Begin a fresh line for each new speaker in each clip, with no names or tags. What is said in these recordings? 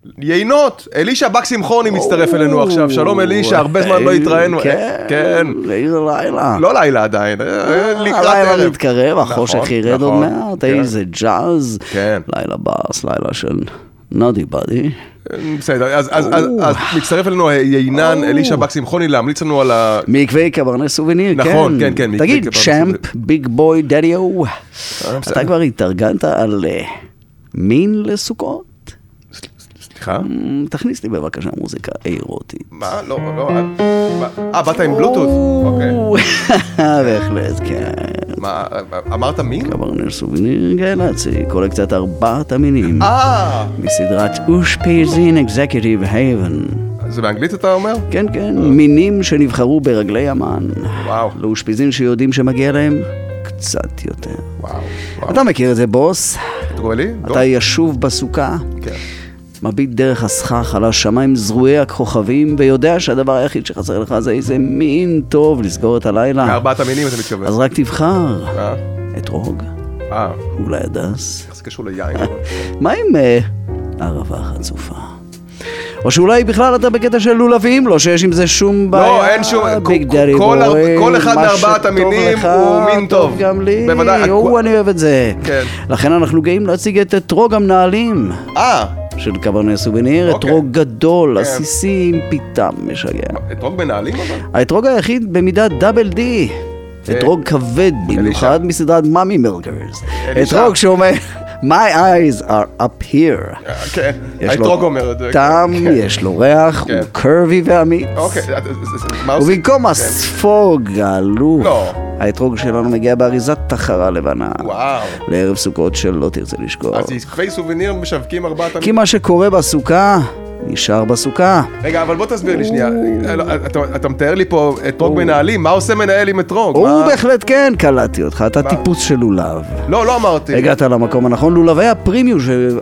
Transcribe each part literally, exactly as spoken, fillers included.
יינות, אלישע בקסימחוני מצטרף אלינו עכשיו, שלום אלישע, הרבה זמן לא התראינו.
כן, לעיר הלילה.
לא לילה עדיין, לקראת ערב.
הלילה מתקרב, החושך ירד עוד מעט, איזה ג'אז,
כן.
לילה בס, לילה של נודי בדי.
בסדר, אז מצטרף אלינו יינן אלישע בקסימחוני להמליץ לנו על ה...
מעקבי קברני סובניר, כן.
נכון, כן, כן.
תגיד, צ'אמפ, ביג בוי, דדיו, אתה כבר התארגנת על מין לסוכות?
סליחה?
תכניס לי בבקשה מוזיקה אירוטית.
מה? לא, לא. אה, באת עם בלוטות? אוקיי.
בהחלט, כן.
מה, אמרת מין?
קברני סובניר גלצי, קולקציית ארבעת המינים.
אה!
מסדרת אושפיזין אקזקיוטיב הייבן.
זה באנגלית אתה אומר?
כן, כן. מינים שנבחרו ברגלי המן.
וואו.
לאושפיזין שיודעים שמגיע להם קצת יותר.
וואו.
אתה מכיר את זה, בוס?
אתה קורא לי?
אתה ישוב בסוכה?
כן.
מביט דרך הסכך על השמיים זרועי הכוכבים, ויודע שהדבר היחיד שחסר לך זה איזה מין טוב לסגור את הלילה.
מארבעת המינים אתה מתכוון.
אז רק תבחר.
אה?
אתרוג.
אה.
אולי הדס.
איך זה קשור ליין?
מה עם ערבה חצופה? או שאולי בכלל אתה בקטע של לולבים, לא שיש עם זה שום בעיה.
לא, אין שום... כל אחד מארבעת המינים הוא מין טוב.
גם לי.
בוודאי.
הוא, אני אוהב את זה.
כן.
לכן אנחנו גאים להציג את אתרוג המנהלים.
אה.
של קברני סובניר, אתרוג גדול, עסיסי עם פיתם משגע.
אתרוג מנהלים אבל?
האתרוג היחיד במידת דאבל די. אתרוג כבד במיוחד מסדרת מאמי מילקרס. אתרוג שאומר, my eyes are up here.
כן, האתרוג אומר את זה.
טעם, יש לו ריח, הוא קרבי ואמיץ.
אוקיי, מה עושים?
ובמקום הספוג העלוב, האתרוג שלנו מגיע באריזת תחרה לבנה.
וואו.
לערב סוכות שלא תרצה לשכוח.
אז עקבי סובניר משווקים ארבעת המינים?
כי מה שקורה בסוכה, נשאר בסוכה.
רגע, אבל בוא תסביר לי שנייה. אתה מתאר לי פה אתרוג מנהלים, מה עושה מנהל עם אתרוג?
הוא בהחלט כן, קלטתי אותך, אתה טיפוס של לולב.
לא, לא אמרתי.
הגעת למקום הנכון, לולבי הפרימיום של...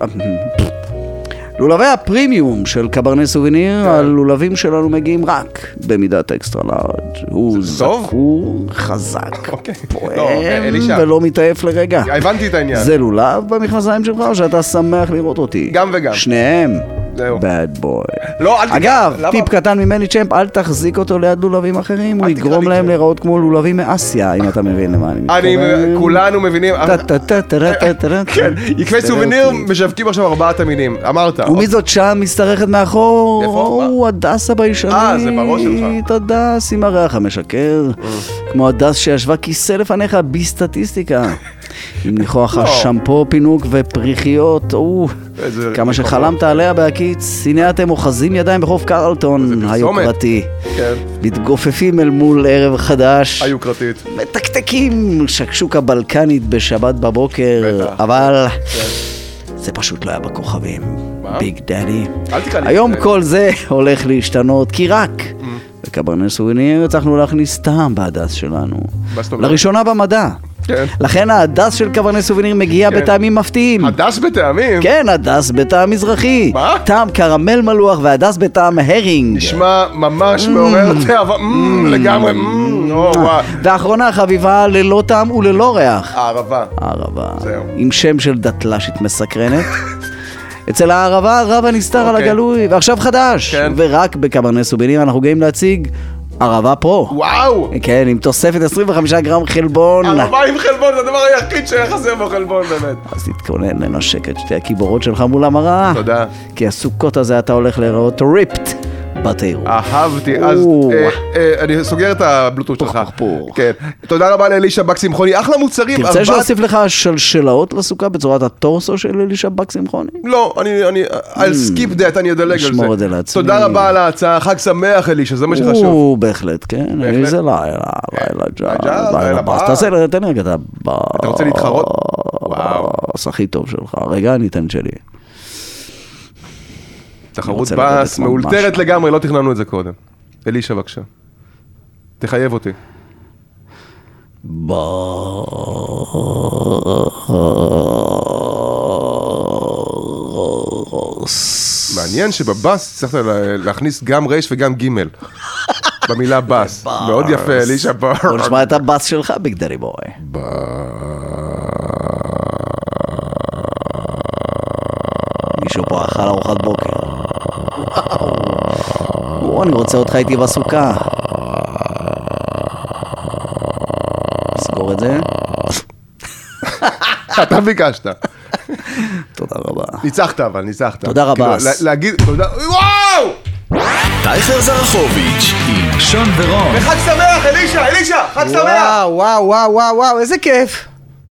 לולבי הפרימיום של קברני סובניר, הלולבים שלנו מגיעים רק במידת אקסטרה לארג'. הוא זכור, חזק, פועם ולא מתעייף לרגע.
הבנתי את העניין.
זה לולב במכנסיים שלך או שאתה שמח לראות אותי?
גם וגם.
שניהם. bad boy. אגב, טיפ קטן ממני צ'מפ, אל תחזיק אותו ליד לולבים אחרים, הוא יגרום להם להיראות כמו לולבים מאסיה, אם אתה מבין למה אני מתכוון.
כולנו מבינים. כן, עקבי סובניר משווקים עכשיו ארבעת המינים, אמרת.
ומי זאת שם מסתרכת מאחור? הוא הדס הביישנית.
אה, זה בראש שלך.
הדס עם הריח המשקר. כמו הדס שישבה כיסא לפניך בסטטיסטיקה. עם ניחוח השמפו, פינוק ופריחיות, כמה שחלמת עליה בהקיץ. הנה אתם אוחזים ידיים בחוף קרלטון היוקרתי, מתגופפים אל מול ערב חדש,
היוקרתית,
מתקתקים שקשוקה בלקנית בשבת בבוקר, אבל זה פשוט לא היה בכוכבים. ביג דדי. היום כל זה הולך להשתנות, כי רק בקברני סובניר הצלחנו להכניס טעם בהדס שלנו, לראשונה במדע. לכן ההדס של קברני סובניר מגיע בטעמים מפתיעים.
הדס בטעמים?
כן, הדס בטעם מזרחי.
מה?
טעם קרמל מלוח והדס בטעם הרינג.
נשמע ממש מעורר תאווה, לגמרי.
ואחרונה חביבה ללא טעם וללא ריח.
הערבה.
הערבה. עם שם של דתל"שית מסקרנת. אצל הערבה רב הנסתר על הגלוי, ועכשיו חדש. ורק בקברני סובניר אנחנו גאים להציג ערבה פרו.
וואו!
כן, עם תוספת עשרים וחמישה גרם חלבון.
ערבה עם חלבון, זה הדבר היחיד שיחסר בו חלבון באמת.
אז תתכונן לנשק את שתי הכיבורות שלך מול המראה.
תודה.
כי הסוכות הזה אתה הולך להיראות ריפט בתיירות.
אהבתי, אז אני סוגר את הבלוטות שלך. כן. תודה רבה לאלישע בקסימחוני, אחלה מוצרים.
תרצה שאוסיף לך שלשלאות לסוכה בצורת הטורסו של אלישע בקסימחוני?
לא, אני, I'll skip that, אני אדלג על זה.
נשמור את זה לעצמי.
תודה רבה על ההצעה, חג שמח אלישע, זה מה שחשוב.
או, בהחלט, כן. איזה לילה, לילה ג'אז, לילה בס. תעשה, תן רגע,
אתה רוצה להתחרות? וואו.
הכי טוב שלך. רגע, אני אתן שלי.
תחרות בס, מאולתרת לגמרי, לא תכננו את זה קודם. אלישע, בבקשה. תחייב אותי. בס. מעניין שבבס צריך להכניס גם רש וגם גימל. במילה בס. מאוד יפה, אלישע.
בוא נשמע את הבס שלך, ביג דדי בוי.
בס.
מישהו פה אכל ארוחת בוקר. וואו, אני רוצה אותך איתי בסוכה. סגור את זה.
אתה ביקשת.
תודה רבה.
ניצחת אבל, ניצחת.
תודה רבה.
להגיד, תודה, וואו!
טייכר זרחוביץ' עם שון ורון.
וחג שמח, אלישה, אלישה, חג שמח!
וואו, וואו, וואו, וואו, איזה כיף.